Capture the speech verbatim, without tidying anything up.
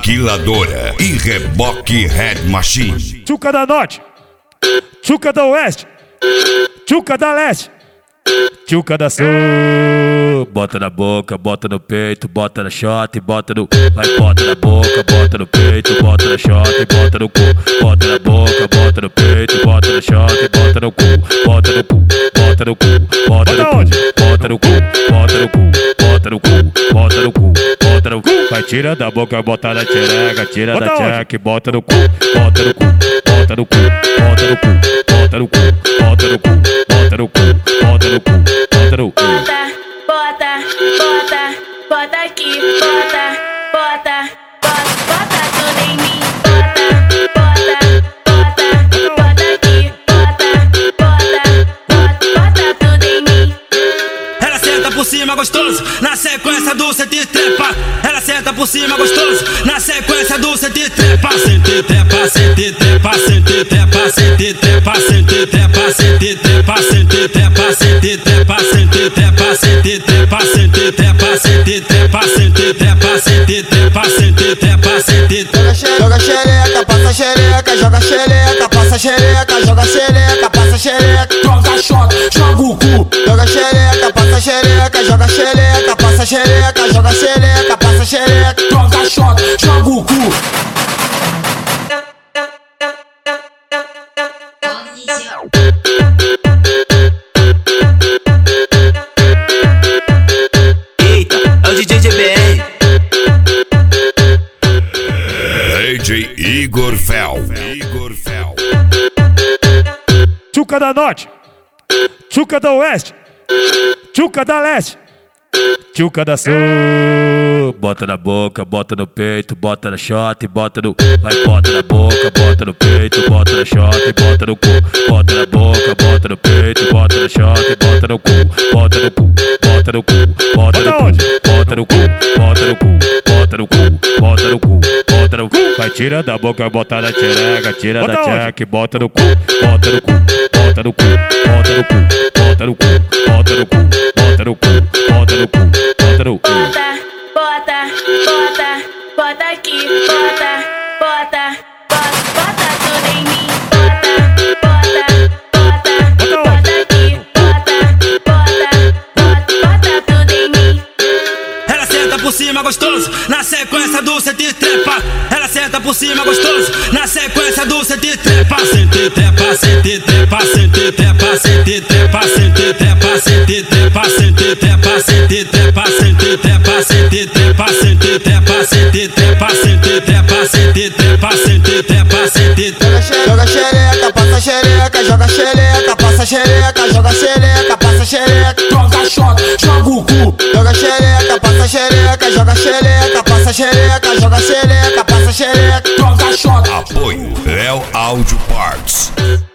Aniquiladora e Reboque Head Machine. Tchuca da Norte, Tchuca da Oeste, Tchuca da Leste, Tchuca da Sul. Bota na boca, bota no peito, bota na shot, bota no... Vai, bota na boca, bota no peito, bota na shot, bota no cu. Bota na boca, bota no peito, bota na shot, bota no cu. Bota no cu, bota no cu, bota no cu. Bota no cu, bota no cu, bota no cu, bota no cu, bota no cu. Vai, tira da boca, bota na xereca, tira da tcheca, bota no cu. Bota no cu, bota no cu, bota no cu, bota no cu, bota no cu, bota no cu, bota no cu, bota no cu. Bota, bota, bota aqui, bota, bota, bota, bota tudo em mim. Bota, bota, bota, bota aqui, bota, bota, bota, bota tudo em mim. Ela senta por cima gostoso, na sequência do sente trepa. Ela senta por cima gostoso, na sequência do sente trepa. Sente trepa, sente trepa, sente trepa, sente trepa, sente trepa, sente trepa, sente trepa, sente trepa, sente trepa, sente trepa, sente trepa, sente trepa, sente trepa, sente trepa, sente trepa, sente trepa. Joga xereca, passa xereca, joga xereca, passa xereca, joga xereca, passa xereca, joga shot, joga o cu. Joga xereca, passa xereca, joga xereca, passa xereca, joga xereca, passa xereca, joga shot, joga o cu. Eita, é o D J G B R. D J Igor Fel. Igor Fel. Tchuca da Norte, Tchuca da Oeste, Tchuca da Leste, Tchuca da Sul. Bota na boca, bota no peito, bota na shot, bota no... Vai, bota na boca, bota no peito, bota na shot, bota no cu. Bota na boca, bota no peito, bota na shot, bota no cu. Bota no cu, bota no cu, bota no cu. Bota no cu, bota no cu, bota no cu, bota no cu, bota no cu. Vai, tira da boca, bota na xereca, tira da tcheca, bota no cu. Bota no cu, bota no cu, bota no cu, bota no cu, bota no cu, bota no cu, bota no cu, bota no cu. Bota, bota, bota aqui, bota, bota, bota, bota tudo em mim. Bota, bota, bota, bota aqui, bota, bota, bota, bota tudo em mim. Ela senta por cima gostoso, na sequência do sente trepa. Ela senta por cima gostoso, na sequência do sente trepa. Sente trepa, sente trepa, sente trepa, sente trepa, sente trepa, sente trepa, sente trepa, sente trepa, sente trepa, sente trepa, sente trepa, sente trepa, sente trepa, sente trepa, sente trepa, sente trepa. Joga xereca, passa xereca, joga xereca, passa xereca, joga xereca, passa xereca, joga shot, joga o cu. Joga xereca, passa xereca, joga xereca, passa xereca, joga xereca, passa xereca, joga shot. Apoio Léo Audio Parts.